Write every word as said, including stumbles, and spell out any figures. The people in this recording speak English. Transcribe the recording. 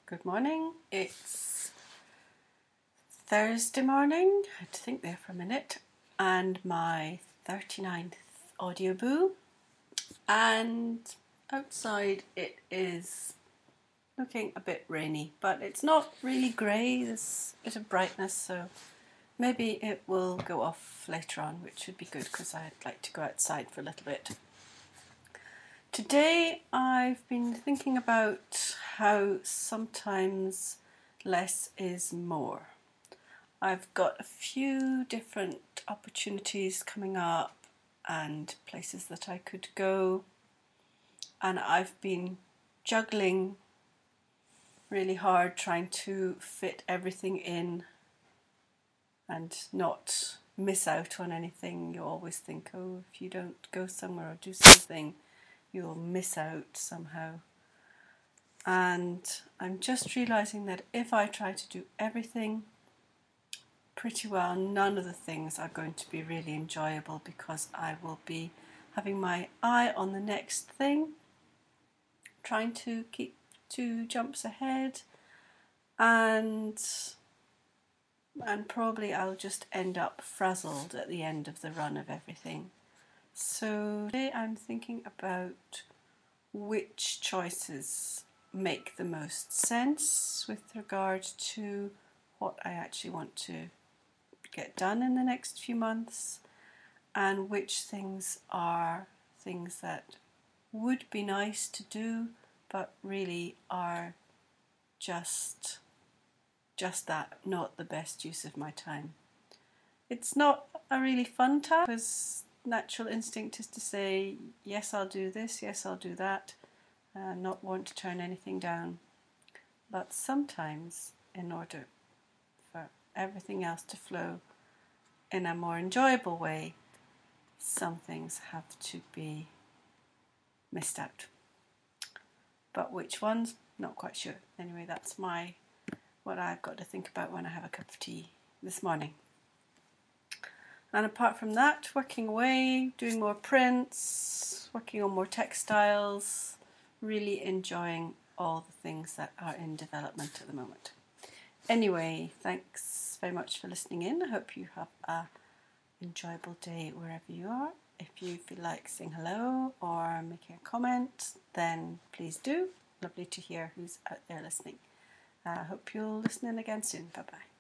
Good morning. It's Thursday morning. I had to think there for a minute. And my thirty-ninth audio boo. And outside it is looking a bit rainy, but it's not really grey. There's a bit of brightness, so maybe it will go off later on, which would be good because I'd like to go outside for a little bit. Today I've been thinking about how sometimes less is more. I've got a few different opportunities coming up and places that I could go, and I've been juggling really hard trying to fit everything in and not miss out on anything. You always think, oh, if you don't go somewhere or do something, you'll miss out somehow. And I'm just realising that if I try to do everything pretty well, none of the things are going to be really enjoyable because I will be having my eye on the next thing, trying to keep two jumps ahead, and and probably I'll just end up frazzled at the end of the run of everything. So today I'm thinking about which choices make the most sense with regard to what I actually want to get done in the next few months, and which things are things that would be nice to do but really are just just that, not the best use of my time. It's not a really fun task because natural instinct is to say yes, I'll do this, yes, I'll do that, and not want to turn anything down. But sometimes, in order for everything else to flow in a more enjoyable way, some things have to be missed out. But which ones? Not quite sure. Anyway, that's my what I've got to think about when I have a cup of tea this morning. And apart from that, working away, doing more prints, working on more textiles, really enjoying all the things that are in development at the moment. Anyway, thanks very much for listening in. I hope you have a enjoyable day wherever you are. If you feel like saying hello or making a comment, then please do. Lovely to hear who's out there listening. I uh, hope you'll listen in again soon. Bye bye.